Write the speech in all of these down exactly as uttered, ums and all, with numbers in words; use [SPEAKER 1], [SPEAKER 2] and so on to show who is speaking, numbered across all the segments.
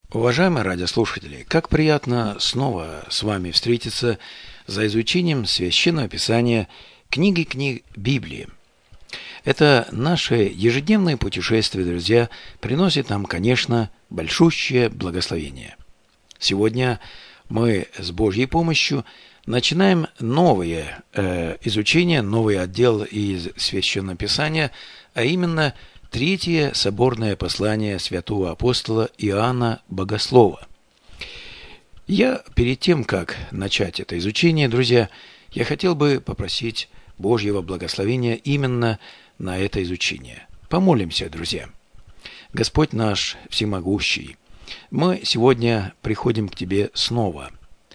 [SPEAKER 1] Уважаемые радиослушатели, как приятно снова с вами встретиться за изучением Священного Писания, книги книг Библии. Это наше ежедневное путешествие, друзья, приносит нам, конечно, большущее благословение. Сегодня мы с Божьей помощью начинаем новое э, изучение, новый отдел из Священного Писания, а именно Третье соборное послание святого апостола Иоанна Богослова. Я перед тем, как начать это изучение, друзья, я хотел бы попросить Божьего благословения именно на это изучение. Помолимся, друзья. Господь наш всемогущий, мы сегодня приходим к Тебе снова.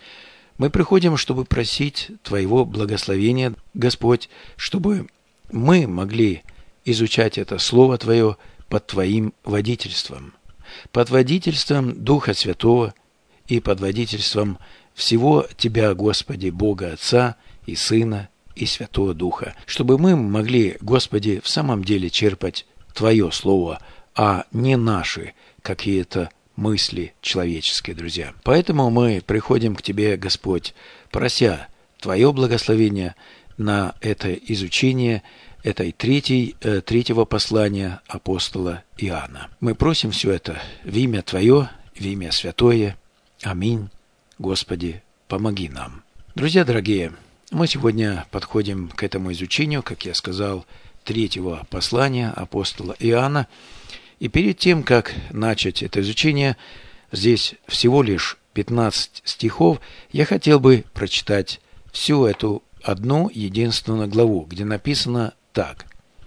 [SPEAKER 1] Мы приходим, чтобы просить Твоего благословения, Господь, чтобы мы могли изучать это Слово Твое под Твоим водительством, под водительством Духа Святого и под водительством всего Тебя, Господи, Бога Отца и Сына и Святого Духа, чтобы мы могли, Господи, в самом деле черпать Твое Слово, а не наши какие-то мысли человеческие, друзья. Поэтому мы приходим к Тебе, Господь, прося Твое благословение на это изучение этой третьей, э, третьего послания апостола Иоанна. Мы просим все это в имя Твое, в имя Святое. Аминь. Господи, помоги нам. Друзья дорогие, мы сегодня подходим к этому изучению, как я сказал, третьего послания апостола Иоанна. И перед тем, как начать это изучение, здесь всего лишь пятнадцать стихов, я хотел бы прочитать всю эту одну единственную главу, где написано так.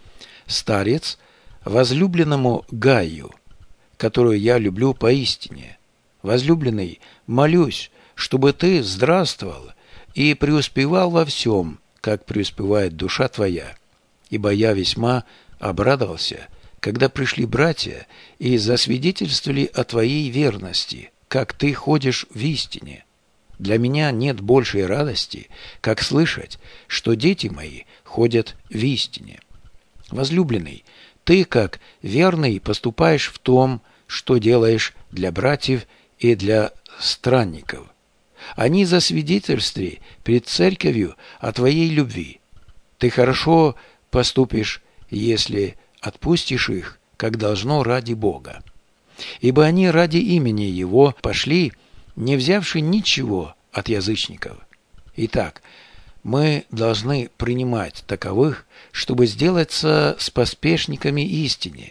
[SPEAKER 1] «Старец, возлюбленному Гаю, которую я люблю поистине, возлюбленный, молюсь, чтобы ты здравствовал и преуспевал во всем, как преуспевает душа твоя. Ибо я весьма обрадовался, когда пришли братья и засвидетельствовали о твоей верности, как ты ходишь в истине. Для меня нет большей радости, как слышать, что дети мои ходят в истине. Возлюбленный, ты, как верный, поступаешь в том, что делаешь для братьев и для странников. Они засвидетельствовали пред церковью о твоей любви. Ты хорошо поступишь, если отпустишь их, как должно ради Бога. Ибо они ради имени Его пошли, не взявши ничего от язычников. Итак, мы должны принимать таковых, чтобы сделаться споспешниками истине.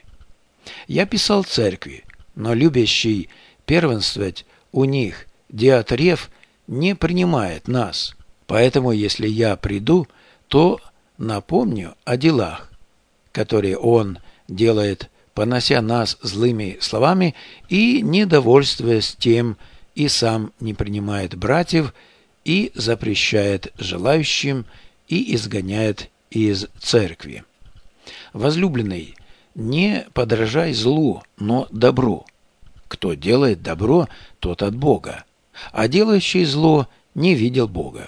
[SPEAKER 1] Я писал церкви, но любящий первенствовать у них Диатреф не принимает нас. Поэтому, если я приду, то напомню о делах, которые он делает, понося нас злыми словами и недовольствуясь тем, и сам не принимает братьев, и запрещает желающим, и изгоняет из церкви. Возлюбленный, не подражай злу, но добру. Кто делает добро, тот от Бога, а делающий зло не видел Бога.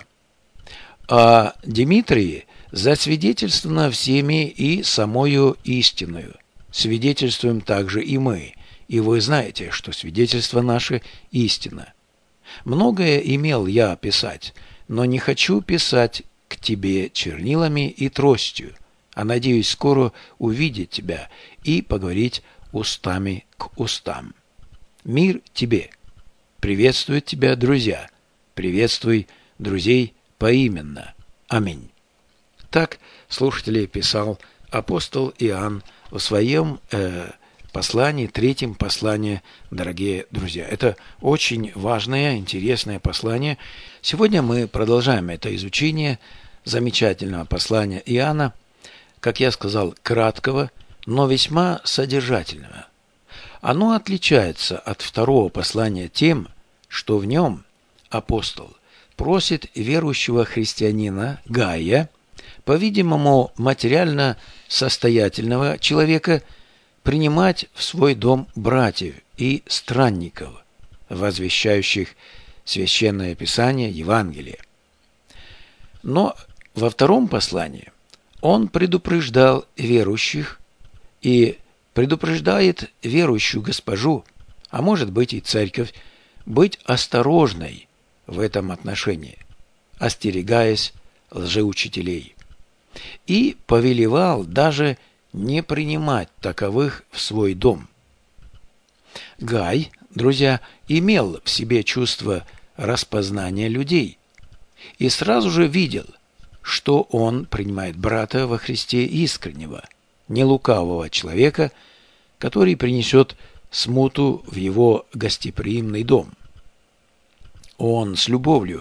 [SPEAKER 1] А Димитрии засвидетельствовано всеми и самою истиною. Свидетельствуем также и мы, и вы знаете, что свидетельство наше истина. Многое имел я писать, но не хочу писать к тебе чернилами и тростью, а надеюсь скоро увидеть тебя и поговорить устами к устам. Мир тебе! Приветствуют тебя друзья! Приветствуй друзей поименно! Аминь. Так, слушатели, писал апостол Иоанн в своем э, послании, третьем послании, дорогие друзья. Это очень важное, интересное послание. Сегодня мы продолжаем это изучение замечательного послания Иоанна, как я сказал, краткого, но весьма содержательного. Оно отличается от второго послания тем, что в нем апостол просит верующего христианина Гая, по-видимому, материально состоятельного человека, принимать в свой дом братьев и странников, возвещающих Священное Писание, Евангелие. Но во втором послании он предупреждал верующих и предупреждает верующую госпожу а может быть и церковь, быть осторожной в этом отношении, остерегаясь лжеучителей. И повелевал даже не принимать таковых в свой дом. Гай, друзья, имел в себе чувство распознания людей и сразу же видел, что он принимает брата во Христе искреннего, нелукавого человека, который принесет смуту в его гостеприимный дом. Он с любовью,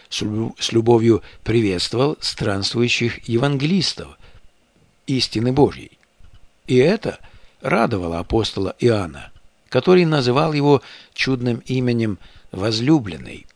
[SPEAKER 1] с любовью приветствовал странствующих евангелистов истины Божьей. И это радовало апостола Иоанна, который называл его чудным именем «возлюбленный».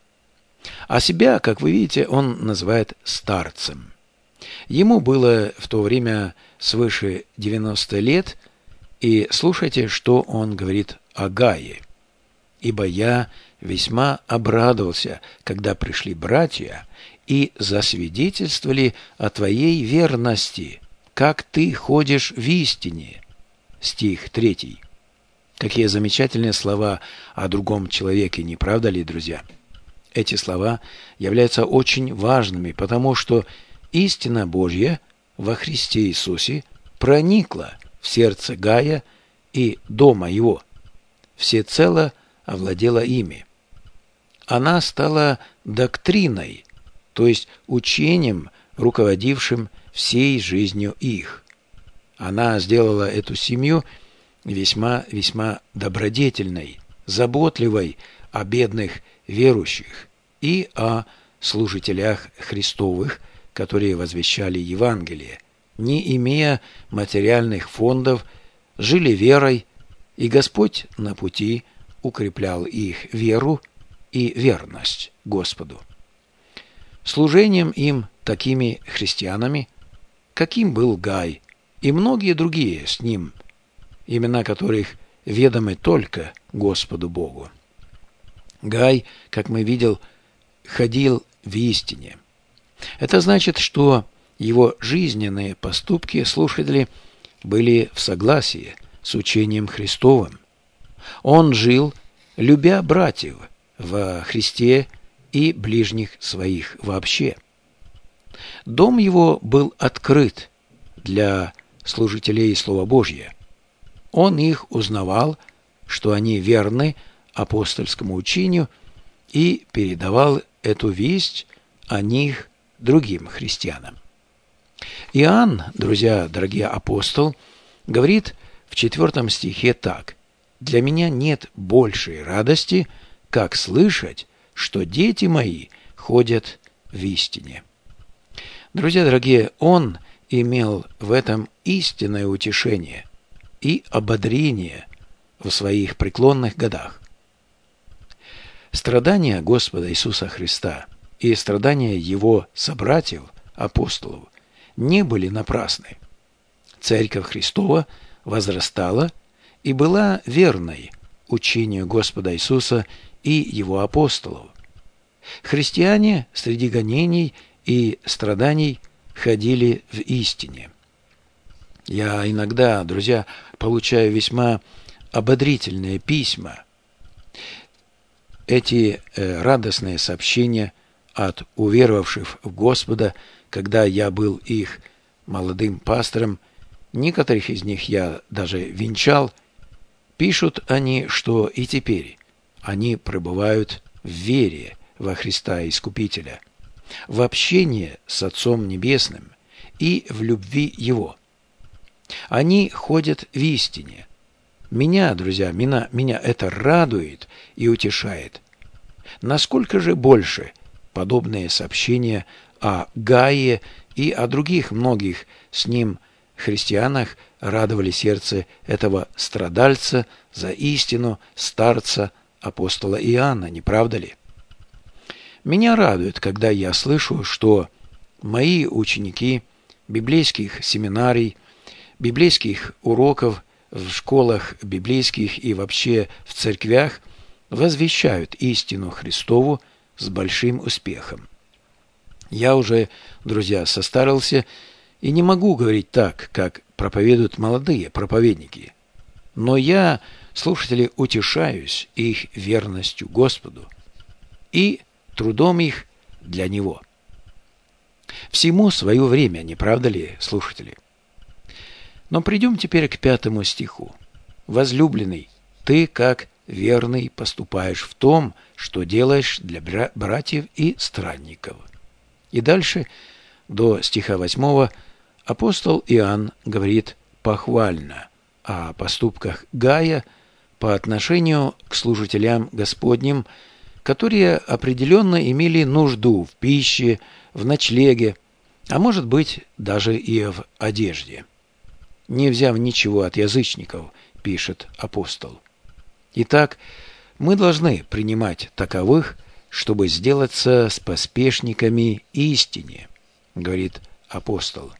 [SPEAKER 1] А себя, как вы видите, он называет старцем. Ему было в то время свыше девяноста лет, и слушайте, что он говорит о Гае. «Ибо я весьма обрадовался, когда пришли братья и засвидетельствовали о твоей верности, как ты ходишь в истине». Стих третий. Какие замечательные слова о другом человеке, не правда ли, друзья? Эти слова являются очень важными, потому что истина Божья во Христе Иисусе проникла в сердце Гая и дома его, всецело овладела ими. Она стала доктриной, то есть учением, руководившим всей жизнью их. Она сделала эту семью весьма-весьма добродетельной, заботливой о бедных верующих и о служителях Христовых, которые возвещали Евангелие, не имея материальных фондов, жили верой, и Господь на пути укреплял их веру и верность Господу. Служением им такими христианами, каким был Гай, и многие другие с ним, имена которых ведомы только Господу Богу. Гай, как мы видели, ходил в истине. Это значит, что его жизненные поступки, слушатели, были в согласии с учением Христовым. Он жил, любя братьев во Христе и ближних своих вообще. Дом его был открыт для служителей Слова Божьего. Он их узнавал, что они верны апостольскому учению, и передавал эту весть о них другим христианам. Иоанн, друзья, дорогие апостол, говорит в четвертом стихе так: «Для меня нет большей радости, как слышать, что дети мои ходят в истине». Друзья дорогие, он имел в этом истинное утешение и ободрение в своих преклонных годах. Страдания Господа Иисуса Христа и страдания Его собратьев, апостолов, не были напрасны. Церковь Христова возрастала и была верной учению Господа Иисуса и Его апостолов. Христиане среди гонений и страданий ходили в истине. Я иногда, друзья, получаю весьма ободрительные письма. Эти э, радостные сообщения от уверовавших в Господа, когда я был их молодым пастором, некоторых из них я даже венчал, пишут они, что и теперь они пребывают в вере во Христа Искупителя, в общении с Отцом Небесным и в любви Его. Они ходят в истине. Меня, друзья, меня, меня это радует и утешает. Насколько же больше подобные сообщения о Гае и о других многих с ним христианах радовали сердце этого страдальца за истину, старца, апостола Иоанна, не правда ли? Меня радует, когда я слышу, что мои ученики библейских семинарий, библейских уроков в школах библейских и вообще в церквях возвещают истину Христову с большим успехом. Я уже, друзья, состарился и не могу говорить так, как проповедуют молодые проповедники. Но я слушатели, утешаюсь их верностью Господу и трудом их для Него. Всему свое время, не правда ли, слушатели? Но придем теперь к пятому стиху. «Возлюбленный, ты, как верный, поступаешь в том, что делаешь для бра- братьев и странников». И дальше, до стиха восьмого, апостол Иоанн говорит похвально о поступках Гая по отношению к служителям Господним, которые определенно имели нужду в пище, в ночлеге, а может быть даже и в одежде. «Не взяв ничего от язычников», пишет апостол. Итак, мы должны принимать таковых, чтобы сделаться с поспешниками истине, говорит апостол.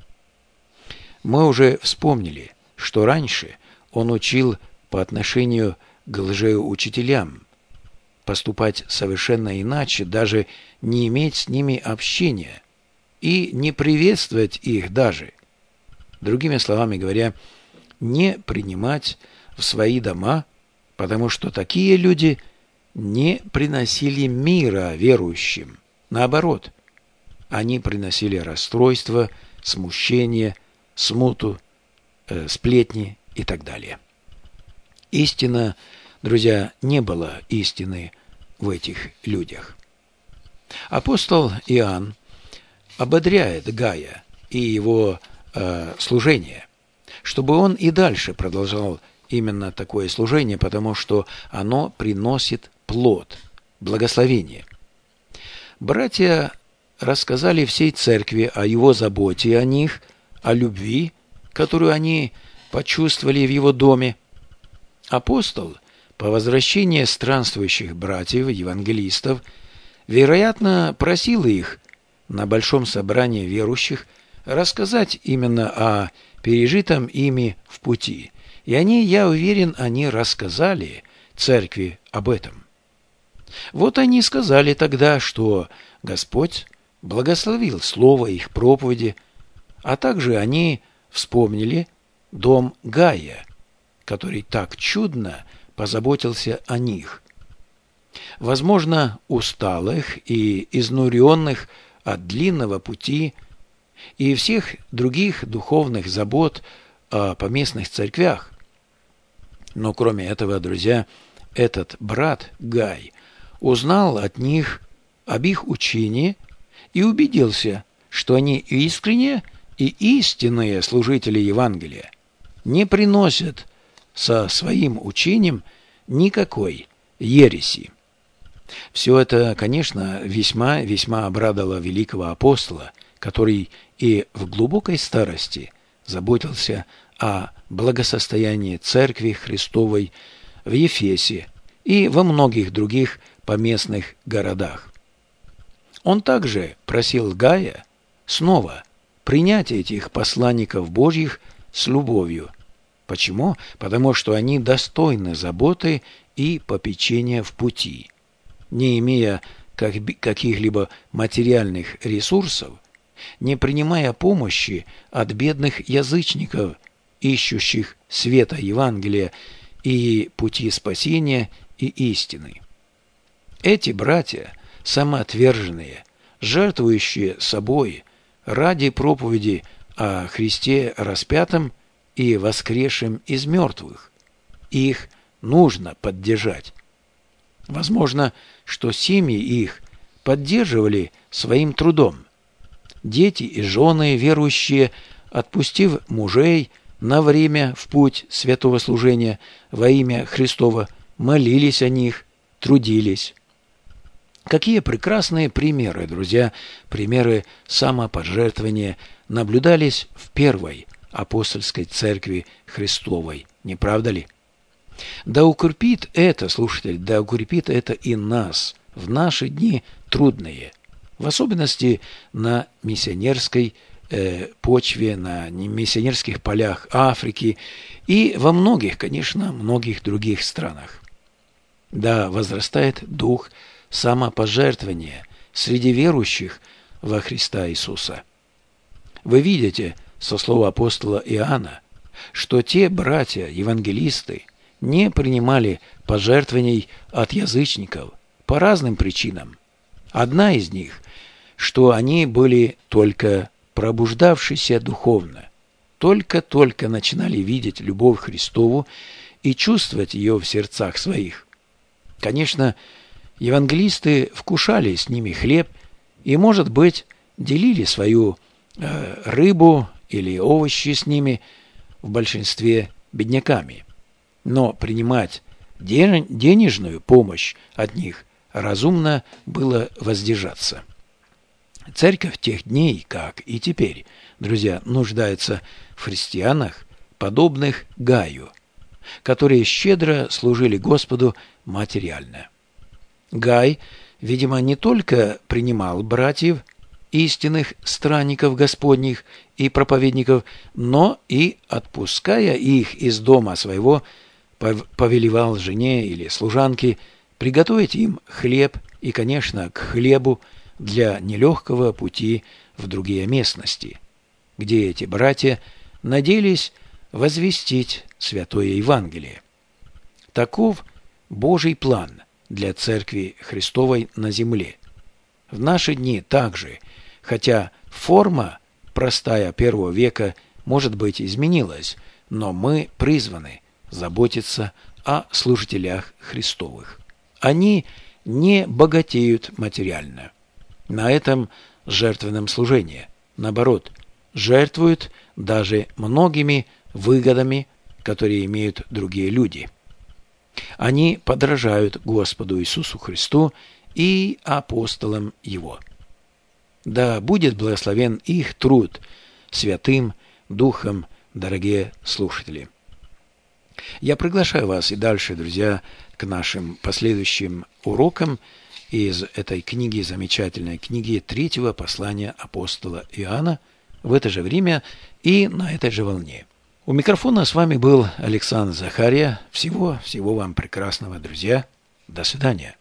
[SPEAKER 1] Мы уже вспомнили, что раньше он учил по отношению к лжеучителям поступать совершенно иначе, даже не иметь с ними общения и не приветствовать их даже. Другими словами говоря, не принимать в свои дома, потому что такие люди не приносили мира верующим. Наоборот, они приносили расстройство, смущение, смуту, э, сплетни и так далее. Истина, друзья, не было истины в этих людях. Апостол Иоанн ободряет Гая и его э, служение, чтобы он и дальше продолжал именно такое служение, потому что оно приносит плод, благословение. Братья рассказали всей церкви о его заботе о них, о любви, которую они почувствовали в его доме. Апостол по возвращении странствующих братьев, евангелистов, вероятно, просил их на большом собрании верующих рассказать именно о пережитом ими в пути. И они, я уверен, они рассказали церкви об этом. Вот они сказали тогда, что Господь благословил слово их проповеди, а также они вспомнили дом Гая, который так чудно позаботился о них. Возможно, усталых и изнуренных от длинного пути и всех других духовных забот о поместных церквях. Но кроме этого, друзья, этот брат Гай узнал от них об их учении и убедился, что они искренние и истинные служители Евангелия, не приносят со своим учением никакой ереси. Все это, конечно, весьма-весьма обрадовало великого апостола, который и в глубокой старости заботился о благосостоянии Церкви Христовой в Ефесе и во многих других поместных городах. Он также просил Гая снова принять этих посланников Божьих с любовью. Почему? Потому что они достойны заботы и попечения в пути. Не имея каких-либо материальных ресурсов, не принимая помощи от бедных язычников, ищущих света Евангелия и пути спасения и истины. Эти братья, самоотверженные, жертвующие собой ради проповеди о Христе распятом и воскресшем из мертвых, их нужно поддержать. Возможно, что семьи их поддерживали своим трудом. Дети и жены верующие, отпустив мужей на время в путь святого служения во имя Христова, молились о них, трудились. Какие прекрасные примеры, друзья, примеры самопожертвования наблюдались в первой апостольской церкви Христовой, не правда ли? Да укрепит это, слушатель, да укрепит это и нас в наши дни трудные, в особенности на миссионерской э, почве, на миссионерских полях Африки и во многих, конечно, многих других странах. Да возрастает дух самопожертвования среди верующих во Христа Иисуса. Вы видите со слова апостола Иоанна, что те братья-евангелисты, не принимали пожертвований от язычников по разным причинам. Одна из них, что они были только пробуждавшиеся духовно, только-только начинали видеть любовь Христову и чувствовать ее в сердцах своих. Конечно, евангелисты вкушали с ними хлеб и, может быть, делили свою э, рыбу или овощи с ними, в большинстве бедняками. Но принимать ден- денежную помощь от них разумно было воздержаться. Церковь тех дней, как и теперь, друзья, нуждается в христианах, подобных Гаю, которые щедро служили Господу материально. Гай, видимо, не только принимал братьев, истинных странников Господних и проповедников, но и, отпуская их из дома своего, повелевал жене или служанке приготовить им хлеб и, конечно, к хлебу для нелегкого пути в другие местности, где эти братья надеялись возвестить Святое Евангелие. Таков Божий план для Церкви Христовой на земле. В наши дни также, хотя форма простая первого века, может быть, изменилась, но мы призваны заботиться о служителях Христовых. Они не богатеют материально на этом жертвенном служении. Наоборот, жертвуют даже многими выгодами, которые имеют другие люди. Они подражают Господу Иисусу Христу и апостолам Его. Да будет благословен их труд Святым Духом, дорогие слушатели. Я приглашаю вас и дальше, друзья, к нашим последующим урокам из этой книги, замечательной книги третьего послания апостола Иоанна, в это же время и на этой же волне. У микрофона с вами был Александр Захария. Всего, всего вам прекрасного, друзья. До свидания.